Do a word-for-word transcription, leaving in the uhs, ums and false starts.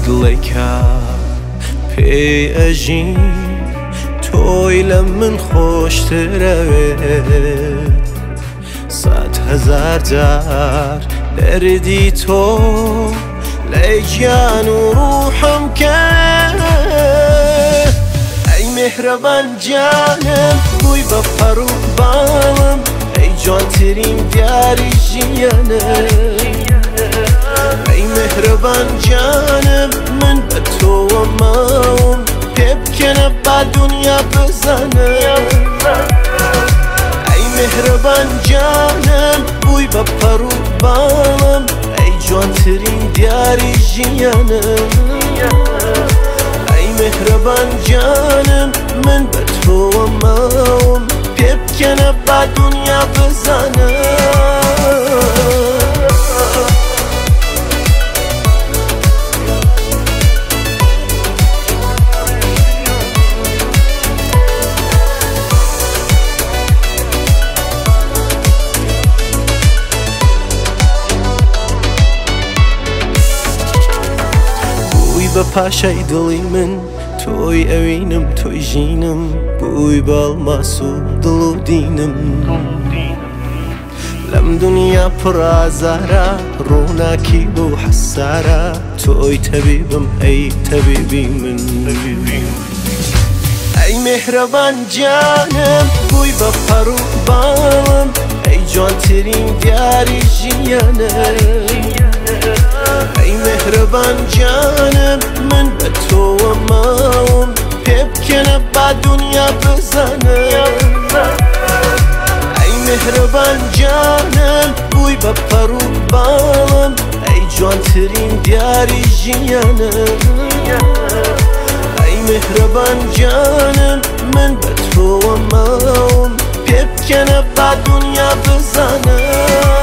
دڵێکە پێی ئەژین تۆی لە من خۆشترەوێت سەد هەزار جار دەردی تۆ لەی گیان و ڕوحم کرد ئەی میهرەبان گیانم بووی بە پەڕ و باڵم ئەی جوانترین دیاری ژیانم ئەی میهرەبان گیانم من بە تۆوە ماوم پێ بکەنە با دونیا بزانم ئەی میهرەبان گیانم بووی بە پەڕ و باڵم ئەی جوانترین دیاری ژیانم ئەی میهرەبان گیانم من بە تۆوە ماوم پێ بکەنە با دونیا بزانم بە پاشای دڵی من تۆی ئەوینم تۆی ژینم بووی باڵماس و دڵ و دینم لەم دنیا پڕ ئازارە ڕووناکی بۆ حەسارە تۆی تەبیبم ئەی تەبیبی من ئەی میهرەبان گیانم بووی بە پەڕ و باڵم ئەی جوانترین دیاری ژیانم ئەی میهرەبان گیانم من بە تۆوە ماوم پێ بکەنە با دونیا بزانم ئەی میهرەبان گیانم بووی بە پەڕ و باڵم ئەی جوانترین دیاری ژیانم ئەی میهرەبان گیانم من بە تۆوە ماوم پێ بکەنە با دونیا بزانم